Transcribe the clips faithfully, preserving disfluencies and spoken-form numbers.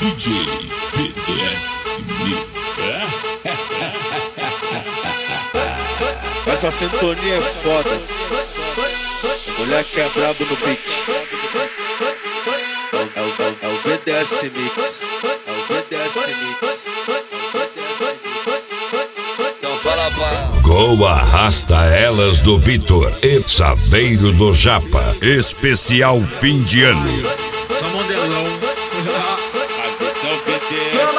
D J V D S Mix. Essa sintonia é foda. O moleque é brabo no beat. É o, é o, é o V D S Mix. É o V D S Mix. Então fala pra... Go arrasta elas do Vitor e Saveiro do Japa. Especial fim de ano. Só modelão. Esse é o V D S.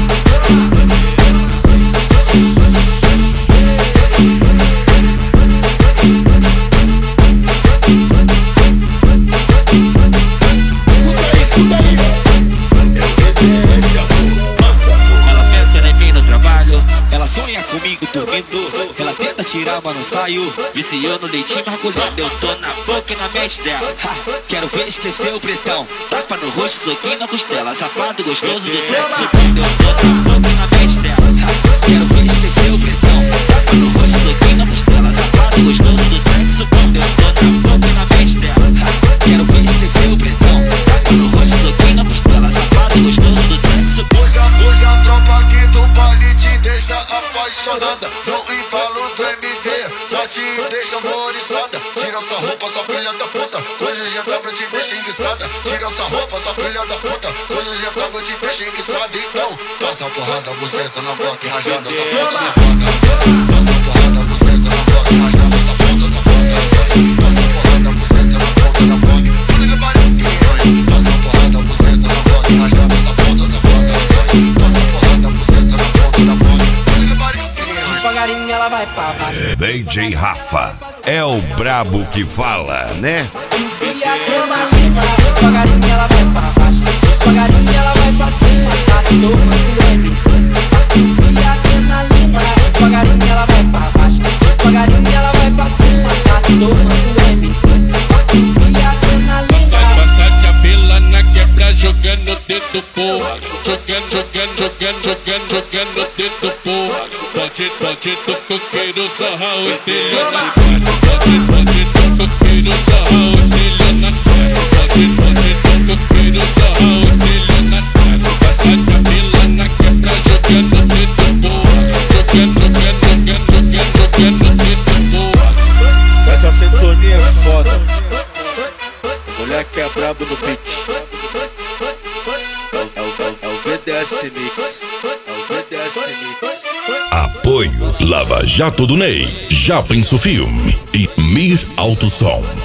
Ela tenta tirar, mas não saiu. Viciou no leitinho mergulhado. Eu tô na boca e na mente dela. Ha, quero ver esquecer o pretão. Tapa no rosto, soquinho na costela. Safado gostoso do sexo. Eu tô na boca e na mente dela. Ha, quero ver esquecer o pretão. Tapa no rosto, soquinho na costela. Safado gostoso do sexo. Eu tô na boca e na mente dela. Ha, quero ver esquecer o pretão. Tapa no rosto, soquinho na costela. Safado gostoso do sexo. Hoje a, hoje a tropa aqui do baile te deixa apaixonada. No embalo do M D, já te deixa horrorizada. Tira essa roupa, essa filha da puta. Hoje o G W te deixa enguiçada. Tira essa roupa, essa filha da puta. Hoje o G W te deixa enguiçada. Então, passa a porrada, buceta na boca e rajada essa puta, safada. Passa a porrada, buceta na boca e rajada essa puta, safada. Passa a porrada, buceta na boca da boca. Puta que pariu, piranha. Passa a porrada, buceta na boca e rajada essa puta, safada. Passa a porrada, buceta na boca da boca. Puta que pariu, piranha. Devagarinho ela vai pra baixo. D J Rafa é o brabo que fala, né? E a cromatina, devagarinho ela vai pra baixo. Devagarinho ela vai pra cima. Tá tomando M D. E a adrenalina, devagarinho ela vai pra baixo. Devagarinho ela vai pra cima. Tá tomando M D. E a adrenalina. Passa de abelha na quebra, jogando dedo porra. Jogando, jogando, jogando, jogando, jogando dedo porra. Pode, pode do coqueiro, sarrar o estelionatário. Pode, pode do coqueiro, sarrar o estelionatário. Pode, pode do coqueiro, sarrar o estelionatário. Passa de abelha na quebra, jogando dedo porra. Jogando, jogando, jogando, jogando, jogando dedo porra. Essa sintonia é foda. O moleque é brabo no beat. É o, é o, é o, é o V D S Mix. É o V D S Mix. Apoio Lava Jato do Ney, Japa Filme e Mir Alto Som.